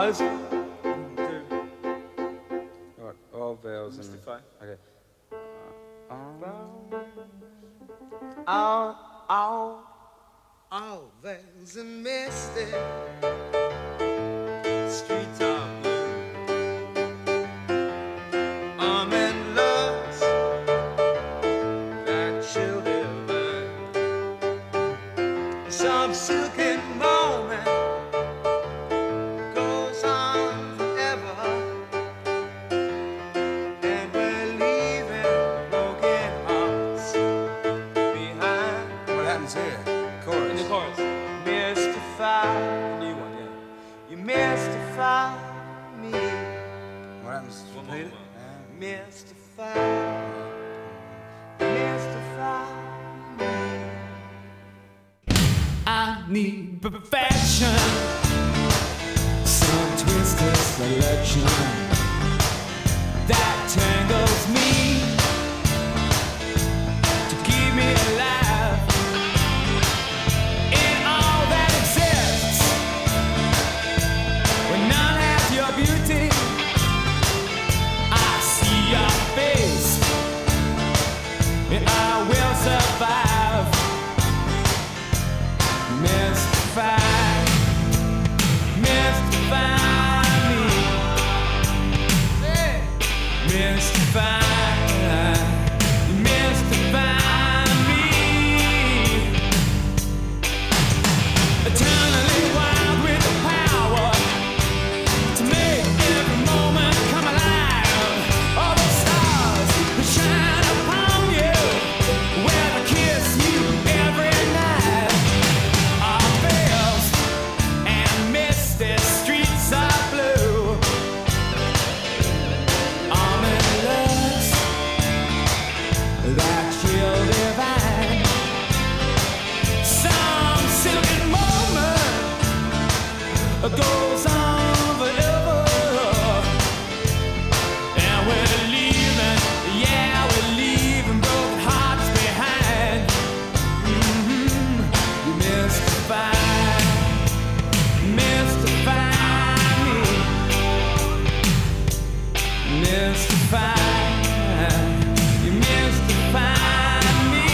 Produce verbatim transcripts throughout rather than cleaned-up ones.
stars. What? All veils and... Mystify. Okay. All, all, all veils and misty. Streets are blue. I'm in love. That chill divine. Some silken moment goes on forever, and we're leaving broken hearts behind. What happens here? Chorus. In the chorus. Mystify, The new one, yeah. you mystify me. What happens? One more, Repeat it. one Mystify, mystify me. I need perfection, some twisted selection that tangles me to keep me alive in all that exists. When none has your beauty, I see your face and I will survive. Mystify, mystify me, hey. Mystify, mystify me. Eternally wild with the power to make every moment come alive. All the stars that shine upon you, where I kiss you every night. Our veils and misty streets are blue. I'm in lust, that chill divine. Some silken moment goes on forever, and we're leaving, yeah, we're leaving broken hearts behind. Mm-hmm. You mystify, mystify me, mystify, you mystify me.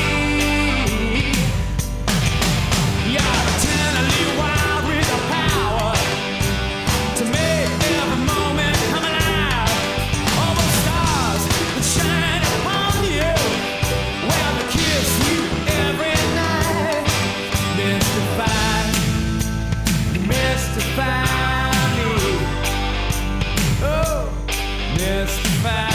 You're eternally wild with the power to make every moment come alive. All the stars that shine upon you, well, they kiss you every night. Mystify, mystify me. Oh, mystify.